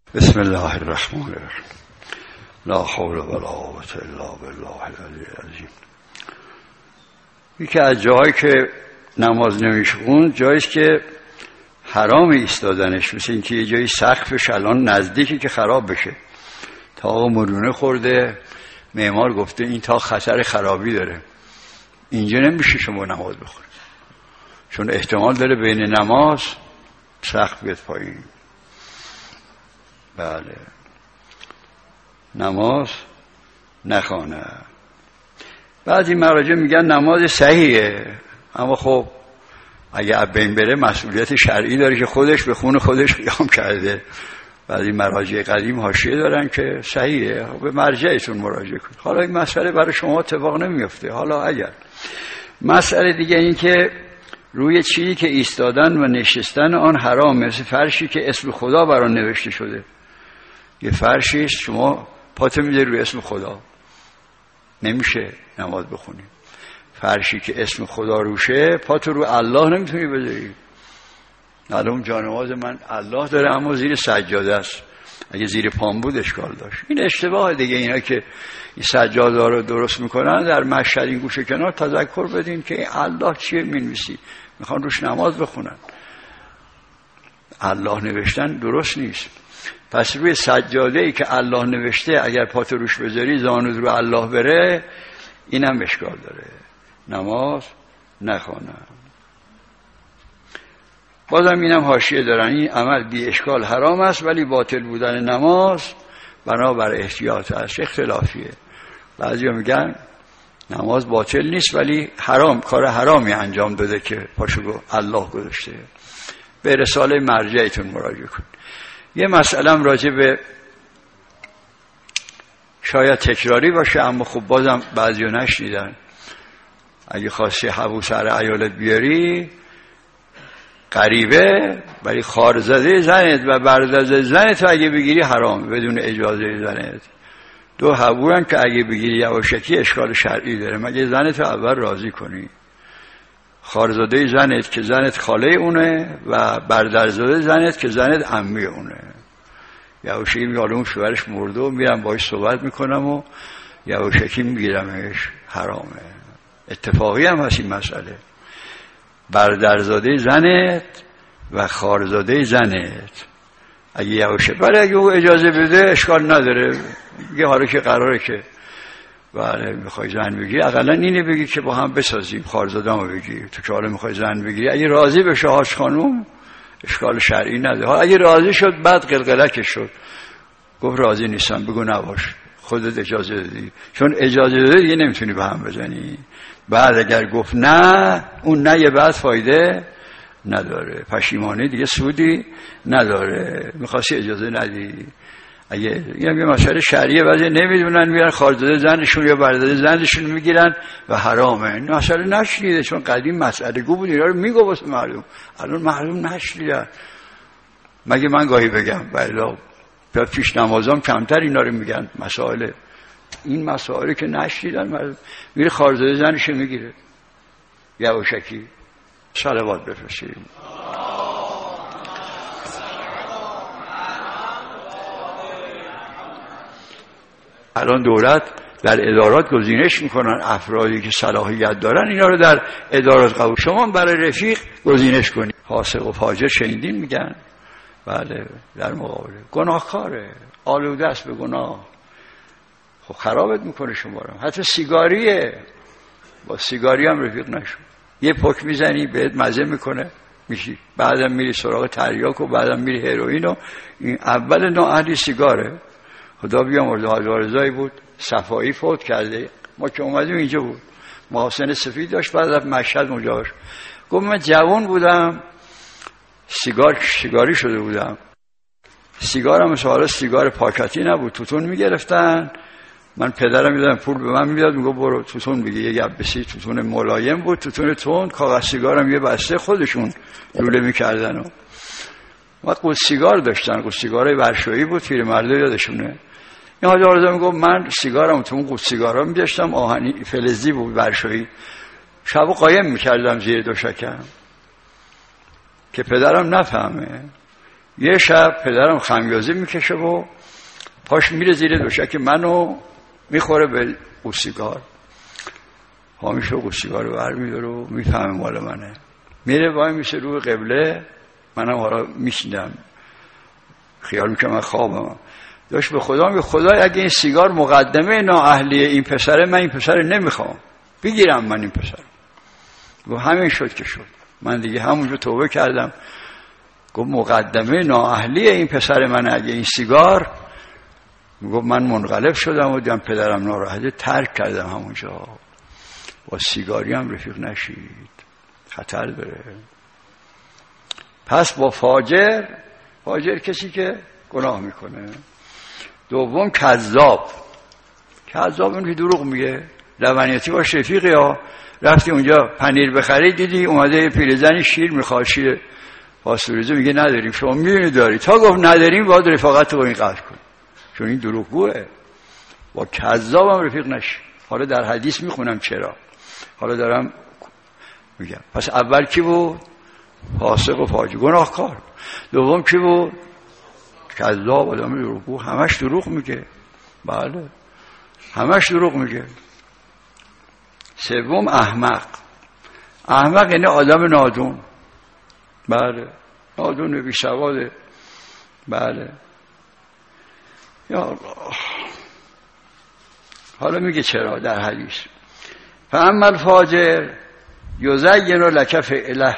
بسم الله الرحمن الرحیم. لا حول ولا قوة الا بالله العلی العظیم. یکی از جاهایی که نماز نمیشه خوند جاییست که حرام ایستادنش، مثل اینکه یه جایی سقفش الان نزدیکی که خراب بشه، تا مرونه خورده، معمار گفته این تا خطر خرابی داره، اینجا نمیشه شما نماز بخونید، چون احتمال داره بین نماز سقف بیاد پایین. بله، نماز نخوانه. بعضی مراجع میگن نماز صحیحه، اما خب اگه از بین بره مسئولیت شرعی داره که خودش به خون خودش قیام کرده. بعضی مراجع قدیم حاشیه دارن که صحیحه، به مرجعتون مراجعه کنید. حالا این مسئله برای شما اتفاق نمیفته. حالا اگر مسئله دیگه این که روی چیزی که ایستادن و نشستن آن حرام، مثل فرشی که اسم خدا بر آن نوشته شده. یه فرشی است، شما پاتو میذاری روی اسم خدا، نمیشه نماز بخونی. فرشی که اسم خدا روشه، پاتو رو الله نمیتونی بذاری. الان جانماز من الله داره اما زیر سجاده است، اگه زیر پام بود اشکال داشت. این اشتباه دیگه. اینا که این سجاده رو درست میکنن در مشهد این گوشه کنار تذکر بدین که الله چیه مینویسی، میخوان روش نماز بخونن. الله نوشتن درست نیست. پس روی سجاده‌ای که الله نوشته اگر پاتو روش بذاری زانوت رو الله بره، اینم اشکال داره، نماز نخوانم. بازم اینم حاشیه دارن، این عمل بی اشکال حرام است، ولی باطل بودن نماز بنابر احتیاط است. اختلافیه. بعضیا میگن نماز باطل نیست ولی حرام، کار حرامی انجام داده که پاشو الله گذاشته. به رساله مرجعتون مراجعه کن. یه مسئله راجع به شاید تکراری باشه اما خب بازم بعضیا نشنیدن. اگه خواستی حبو سر عیالت بیاری، غریبه ولی خارزاده زنت و برادرزاده زنت اگه بگیری حرام بدون اجازه زنت. دو حبو هم که اگه بگیری یواشکی اشکال شرعی داره، مگه زنت اول راضی کنی. خارزاده زنت که زنت خاله اونه و برادرزاده زنت که زنت عمه اونه. یواشکی میگه اون شوهرش مرده و میرم باهاش صحبت میکنم و یواشکی میگیرمش، حرامه. اتفاقی هم هست این مسئله. برادرزاده زنت و خارزاده زنت اگه یواشکی، ولی اگه او اجازه بده اشکال نداره. میگه حالا که قراره که بله میخوای زن بگیری، اقلا اینه بگی که با هم بسازیم، خارزاده‌مو بگی. تو که حالا میخوای زن بگیری، اگه راضی بشه حاج خانوم اشکال شرعی نداره. اگه راضی شد بعد قلقلکش شد، گفت راضی نیستم، بگو نباش، خودت اجازه دادی. چون اجازه دادی دیگه نمیتونی به هم بزنی. بعد اگر گفت نه، اون نه یه بعد فایده نداره، پشیمانی دیگه سودی نداره. میخواستی اجازه ندی. اگه یه مسئله شرعیه بعضی نمیدونن میرن خارزاده زنشون یا برادر زنشون میگیرن و حرامه. این مسئله نشنیده، چون قدیم مسئله گو بود، اینا رو میگو واسه معلوم. الان معلوم نشنیدن. مگه من گاهی بگم بلا پیش نمازام کمتر اینا رو میگن. مسائل این مسائلی که نشنیدن میره خارزاده زنش میگیره. یواشکی صلوات بفرستیم. الان دولت در ادارات گزینش میکنن افرادی که صلاحیت دارن، اینا رو در ادارات قبول. شما برای رفیق گزینش کنید. فاسق و فاجر شنیدین میگن؟ بله، در مقابله گناهکاره، آلوده است به گناه. خب خرابت میکنه شما رو. حتی سیگاریه، با سیگاری هم رفیق نشو. یه پک میزنی بهت مزه میکنه میشی، بعدم میری سراغ تریاک و بعدم میری هروئین و این اول نااهلی سیگاره. خدا بیامرزه حاج رضایی بود صفایی فوت کرده، ما که اومدیم اینجا بود، محاسن سفید داشت، بعد از مشهد مجاور. گفت من جوان بودم سیگاری شده بودم. سیگارم مثلا سیگار پاکتی نبود، توتون میگرفتن. من پدرم میدادم پول به من میداد، میگه برو توتون بگی. یه گبسی توتون ملایم بود، توتون تند، کاغذ سیگارم یه بسته خودشون لوله میکردن. و قوط سیگار داشتن، قوط سیگارای ورشویی بود، پیرمرده یادشونه. این حاج آرزو میگفت من سیگارم تو اون قوط سیگارا می‌داشتم، آهنی فلزی بود ورشویی، شبو قایم میکردم زیر دوشکم که پدرم نفهمه. یه شب پدرم خمیازه میکشه و پاش میره زیر دوشک منو میخوره به سیگار، هامیشو سیگار رو برمیداره و میفهمه مال منه، میره وای میشه روی قبله، منم حالا میشیدم خیال میکنم من خوابم، داشت به خدا میگه خدای اگه این سیگار مقدمه نااهلی این پسره، من این پسر نمیخوام، بگیرم من این پسر. و همین شد که شد. من دیگه همونجا توبه کردم، گفت مقدمه نااهلی این پسر من اگه این سیگار، گفت من منقلب شدم و دیدم پدرم ناراحته، ترک کردم همونجا. با سیگاری هم رفیق نشید، خطر داره. پس با فاجر کسی که گناه میکنه. دوم کذاب اون که دروغ میگه. لبنیاتی باش رفیقی ها، رفتی اونجا پنیر بخری دیدی اومده پیرزنی شیر میخواد، شیر پاستوریزه، میگه نداریم، شما میدونی داری، تا گفت نداریم باید رفاقت رو با این قطع کن، چون این دروغگوه. با کذاب هم رفیق نشی. حالا در حدیث میخونم چرا، حالا دارم میگم. پس اول کی بود؟ فاسق و فاجر، گناهکار. دوم کی بود؟ کذاب، آدم دروغگو، همش دروغ میگه. بله همش دروغ میگه. سوم احمق یعنی آدم نادون. بله نادون، بی سواده. بله یا الله. حالا میگه چرا در حدیث. فاما الفاجر یزین لک فعله،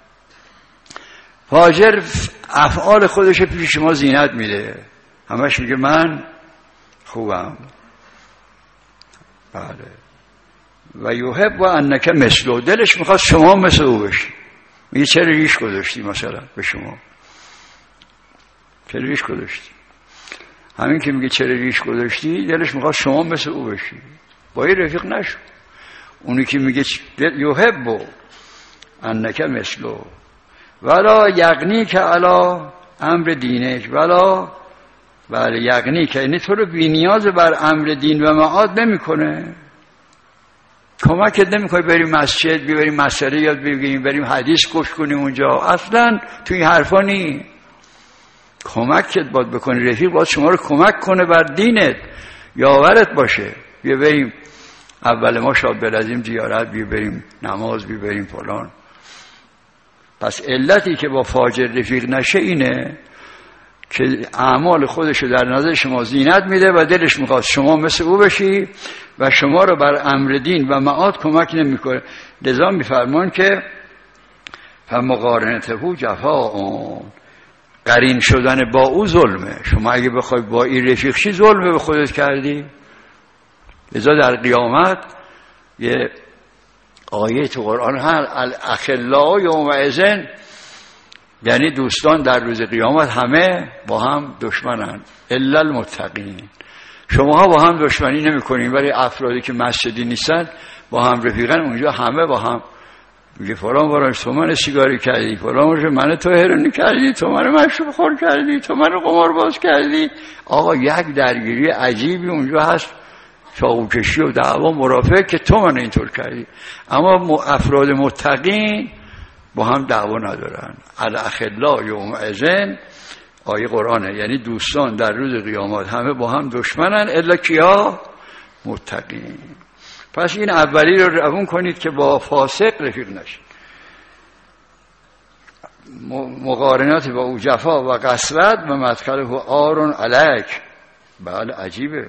فاجر افعال خودش پیش شما زینت میده، همش میگه من خوبم. بله و یحب و انک مثله، دلش میخواد شما مثل او بشی. میگه چرا ریش گذاشتی مثلا به شما، چرا ریش گذاشتی؟ همین که میگه چرا ریش گذاشتی، دلش میخواد شما مثل او بشی. با این رفیق نشو. اونی که میگه یحب انک مثله ولا یغنی که علا امر دینک ولا، بله یغنی که یعنی تو رو بی نیاز بر امر دین و معاد نمیکنه، کمکت نمیکنه بریم مسجد، بریم مسئله یاد بگیریم، بریم حدیث گوش کنیم اونجا، اصلا توی این حرفا نی. کمکت باید بکنی، رفیق باید شما رو کمک کنه بر دینت، یاورت باشه. بیا بریم اول ما شاب بلازیم زیارت، بیا بریم نماز، بیا بریم فلان. پس علتی که با فاجر رفیق نشه اینه که اعمال خودشو در نظر شما زینت میده و دلش میخواد شما مثل او بشی و شما رو بر امر دین و معاد کمک نمیکنه. لذا میفرمان که فمقارنته جفاء، قرین شدن با او ظلمه. شما اگه بخوای با این رفیق شی ظلمه به خودت کردی. لذا در قیامت یه آیه تو قرآن هست الاخلاء یومئذ، یعنی دوستان در روز قیامت همه با هم دشمنن الا المتقین. شماها با هم دشمنی نمی کنین، ولی افرادی که مسجدی نیستن با هم رفیقن، اونجا همه با هم میگه فلان بارش تو من سیگاری کردی، فلان بارش من تو هرونی کردی، تو من مشروب خور کردی، تو من قمار باز کردی. آقا یک درگیری عجیبی اونجا هست، چاقوکشی و دعوا مرافعه که تو من اینطور کردی. اما افراد متقین با هم دعوا ندارن. الاخلاء یومئذ آیه قرآنه، یعنی دوستان در روز قیامت همه با هم دشمنن الا کیا؟ متقین. پس این اولی رو روون کنید که با فاسق رفیق نشید. مقارنات با او جفا و قسوت و مدخله آرون علیک. بله عجیبه،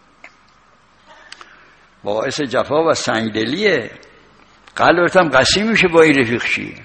باعث جفا و سنگدلیه. قلبت هم قسی میشه با این رفیق شی.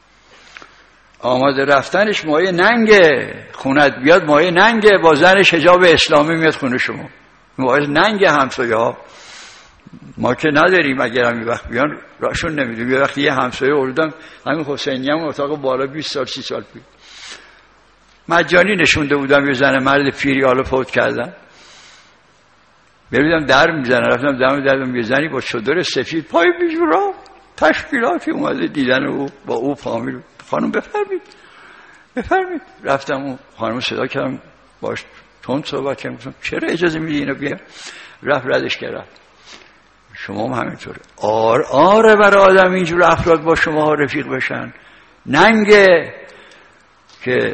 آماده رفتنش مایه ننگه، خونت بیاد مایه ننگه، با زنش حجاب اسلامی میاد خونه شما، مایه ننگه. همسایه ها ما که نداریم، اگر هم وقت بیان راشون نمیدونیم. یه وقتی یه همسایه اردم، همین حسینی هم اتاق بالا 20 سال 30 سال پیش مجانی نشونده بودم، یه زن مرد پیری حالا فوت کردن، ببینم در میزنه، رفتم دم یه زنی با چادر سفید پای بیجورا تشکیلاتی اومده دیدن او با او فامیل. خانم بفرمید. رفتم اون خانم صدا کردم، باش تند صحبت کردم، گفتم چرا اجازه میدی اینو بیا؟ رفت ردش کرد. شما هم همینطوره. آره برای آدم اینجور افراد با شما رفیق بشن، ننگه که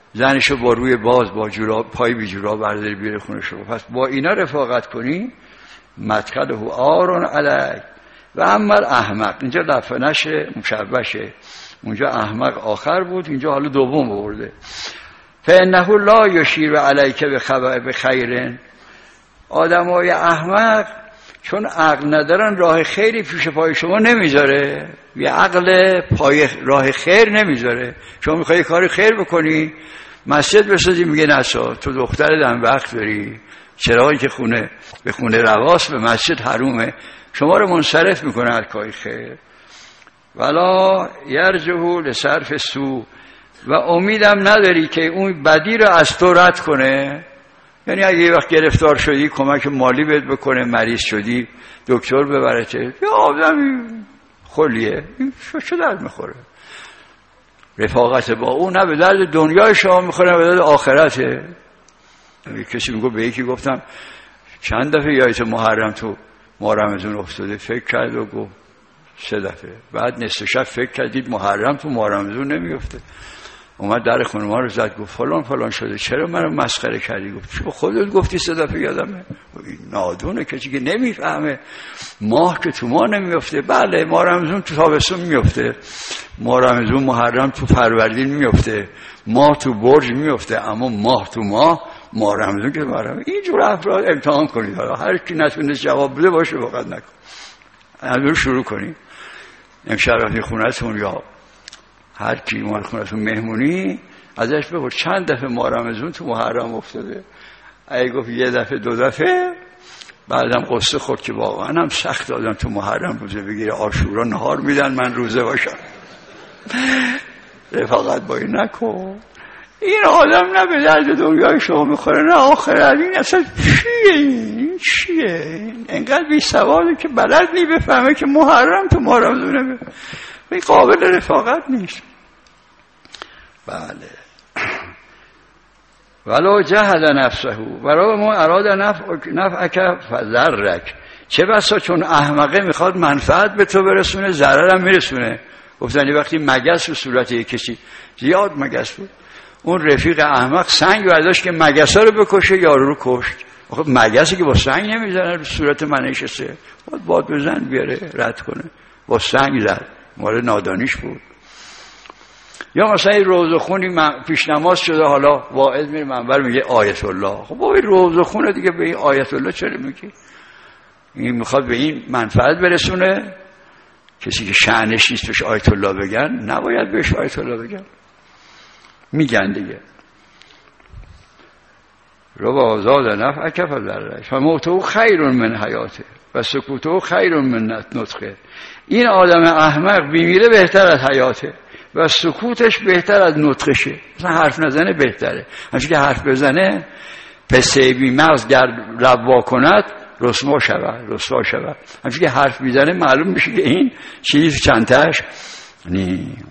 زنشو با روی باز با جوراب پای بی جوراب برداری بیاره خونه شو. پس با اینا رفاقت کنی مدخله آرون علیک. و اما احمق، اینجا لفظ نشه مشبشه، اونجا احمق آخر بود، اینجا حالا دوم برده. فانه لا یشیر علیک بخیر. آدمای احمق چون عقل ندارن راه خیری پیش پای شما نمیذاره، یه عقل پای راه خیر نمیذاره. شما میخوای کاری خیر بکنی، مسجد بسازی، میگه نسا، تو دختر دم وقت داری، چراغی که به خونه رواس به مسجد حرومه، شما رو منصرف میکنه از کاری خیر. ولا یرجو لصرف سو، و امیدم نداری که اون بدی رو از تو رد کنه. یعنی اگه یه وقت گرفتار شدی کمک مالی بهت بکنه، مریض شدی دکتر ببرته، یه آدمی خلیه، چه درد میخوره؟ رفاقت با اون نه به درد دنیای شما میخوره، نه به درد آخرته. کسی میگه به یکی گفتم چند دفعه یادت محرم تو ماه رمضان افتاده؟ فکر کرد و گفت 3 دفعه. بعد نصف شب فکر کردید محرم تو ماه رمضان نمیفته. اومد در خونه ما رو زد، گفت فلان فلان شده، چرا منو مسخره کردی؟ گفت چرا خودت گفتی 3 دفعه یادمه. این نادونه، کسی که نمیفهمه ماه که تو ماه نمیفته. بله ماه رمضان تو تابستون میفته، ماه رمضان محرم تو فروردین میفته، ماه تو برج میفته، اما ماه تو ماه رمضان که محرم. اینجور افراد امتحان کنید، حالا هر کی نتونست جواب بده باشه وقت نکن. الان شروع کنید امشب رفتید خونه‌تون یا هر کی اومد خونه‌تون مهمونی، ازش بپرس چند دفعه ماه رمضان تو محرم افتاده. اگه گفت 1 دفعه 2 دفعه، بعدم قصه خورد که واقعا هم سخت دادن تو محرم روزه بگیره، عاشورا نهار میدن من روزه باشم. رفاقت با این نکن. این آدم نه به درد دنیای شما میخوره نه آخرت. این اصلا چیه؟ انقدر بی سواده که بلد نی بفهمه که محرم تو ماه رمضان این قابل رفاقت نیست. بله. ولو جهد نفسه برای ما اراد نفعک فضرک. چه بسا چون احمقه میخواد منفعت به تو برسونه، ضرر هم میرسونه. گفتنی وقتی مگس به صورت یک کسی، زیاد مگس بود، اون رفیق احمق سنگ برداشت که مگسا رو بکشه، یارو رو کشت. خب مگسی که با سنگ نمیزنه به صورت منشسته، باد بزن بیاره رد کنه، با سنگ زد، مال نادانیش بود. یا مثلا این روزخونی پیش نماز شده، حالا واعظ میره منبر میگه آیت الله. خب با این روزخونه دیگه به این آیت الله چرا میگی؟ این میخواد به این منفعت برسونه. کسی که شأنش نیست بهش آیت الله بگن، نباید بهش آیت الله بگن، میگن دیگه. ربا زاد نفعک فضرک فموته خیر من حیاته و سکوته خیر من نطقه. این آدم احمق بیمیره بهتر از حیاته و سکوتش بهتر از نطقشه. مثلا حرف نزنه بهتره، همچون که حرف بزنه پسه بی مغز گرد روا کند رسوا شود. همچون که حرف میزنه معلوم میشه که این چیز چندتش نیم.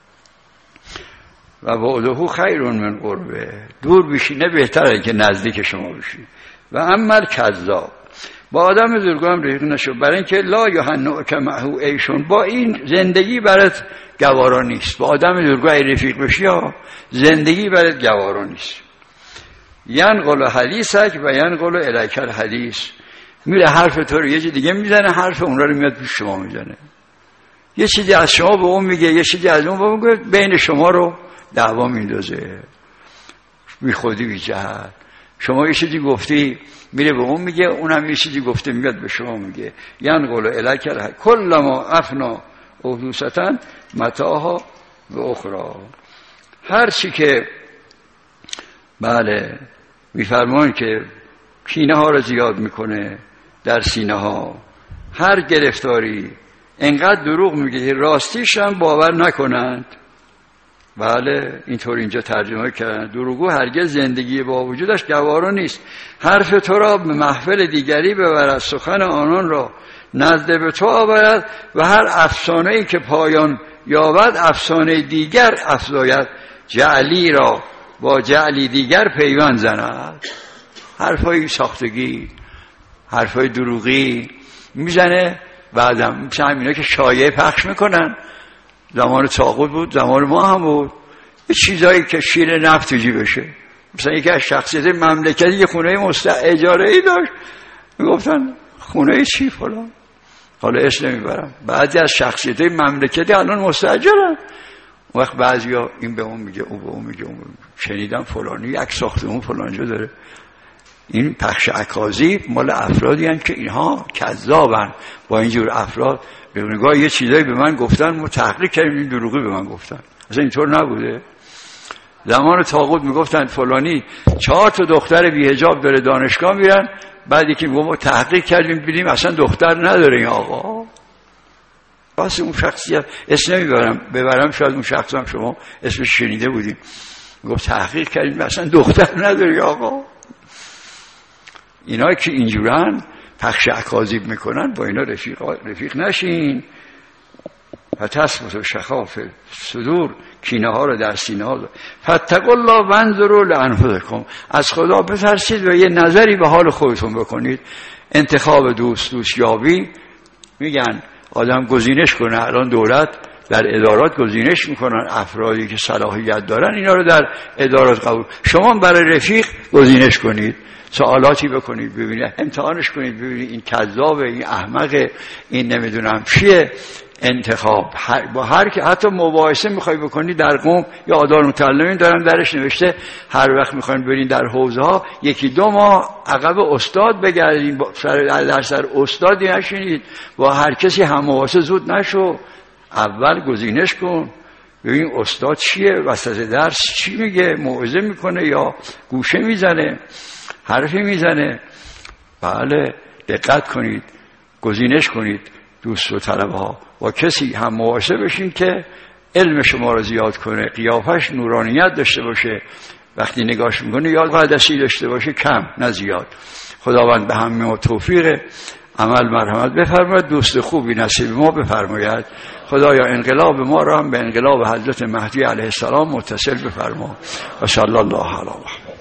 و بعده خیر من قربه، دور بشینه بهتره که نزدیک شما بشی. و عمل کذاب، با آدم بزرگا هم رفیق نشو، برای اینکه لا یهنئک معه ایشون، با این زندگی برات گوارا نیست. با آدم بزرگا رفیق بشی ها، زندگی برات گوارا نیست. ینقل حدیثک و ینقل الیک الحدیث، میره حرف تو رو یه چیز دیگه میزنه، حرف اون رو میاد پیش شما میزنه. یه چیزی از شما به اون میگه، یه چیزی از اون به اون میگه، بین شما رو دعوا میندازه، بی خودی بی جهت. شما یه چیزی گفتی میره به اون میگه، اونم یه چیزی گفته میاد به شما میگه. ینقل الیک کل ما افنا احدوثتا متاها و اخرى. هر چی که بله میفرمان که کینه ها رو زیاد میکنه در سینه ها، هر گرفتاری انقدر دروغ میگه راستیش هم باور نکنند. بله اینطور اینجا ترجمه کردن. دروغگو هرگز زندگی با وجودش گوارا نیست. حرف تو را به محفل دیگری ببرد، سخن آنان را نزد به تو آورد و هر افسانه‌ای که پایان یابد افسانه دیگر افزاید، جعلی را با جعلی دیگر پیوند زند. حرفای ساختگی، حرفای دروغی میزنه. بعدم مثل همینا که شایعه پخش میکنن. زمان طاغوت بود، زمان ما هم بود. چیزایی که شیر نفت تو جیبشه. مثلا یکی از شخصیت مملکتی یه خونه اجاره‌ای داشت، میگفتن خونه چی فلان، حالا اسم نمیبرم. بعضی از شخصیت مملکتی الان مستاجرن. وقت بعضیا این به اون میگه، اون به اون میگه، شنیدم فلانی یک ساختمون فلانجا داره. این پخش اکاذیب مال افرادی هستند که اینها کذابن. با اینجور افراد به نگاه یه چیزایی به من گفتن، ما تحقیق کردیم این دروغی به من گفتن. اصلا اینطور نبوده. زمان طاغوت میگفتن فلانی 4 تا دختر بی حجاب داره دانشگاه میرن، بعدی که ما تحقیق کردیم دیدیم اصلا دختر نداره این آقا. واسه اون شخصیت اسم ببرم شاید اون شخص هم شما اسمش شنیده بودیم، گفت تحقیق کردیم اصلا دختر نداره آقا. اینا که اینجورن پخش اکاذیب میکنن، با اینا رفیق نشین. فتثبت شخاف صدور، کینه ها رو در سینه ها. فاتقوا الله وانظروا لانفسکم، از خدا بترسید و یه نظری به حال خودتون بکنید. انتخاب دوست یابی، میگن آدم گزینش کنه. الان دولت در ادارات گزینش میکنن افرادی که صلاحیت دارن، اینا رو در ادارات قبول. شما برای رفیق گزینش کنید، سوالاتی بکنید، ببینید، امتحانش کنید، ببینید این کذابه، این احمقه، این نمیدونم چیه. انتخاب با هر که حتی مباحثه میخوای بکنی در قوم یا آدار متعلمین دارن درش نوشته هر وقت میخواین برین در حوزه ها 1-2 ماه عقب استاد بگردین، در سر استادی نشینید، با هر کسی هم مباحثه زود نشو. اول گزینش کن، ببین استاد چیه، وسط درس چی میگه، موعظه میکنه یا گوشه میزنه، حرفی میزنه. بله دقت کنید، گزینش کنید. دوست و طلبه ها با کسی هم مواجه بشین که علم شما رو زیاد کنه، قیافش نورانیت داشته باشه، وقتی نگاش میکنه یاد قدسی داشته باشه، کم نه زیاد. خداوند به همه توفیق عمل مرحمت بفرماید، دوست خوبی نصیب ما بفرماید. خدایا انقلاب ما را هم به انقلاب حضرت مهدی علیه السلام متصل بفرما. و صلی الله علیه و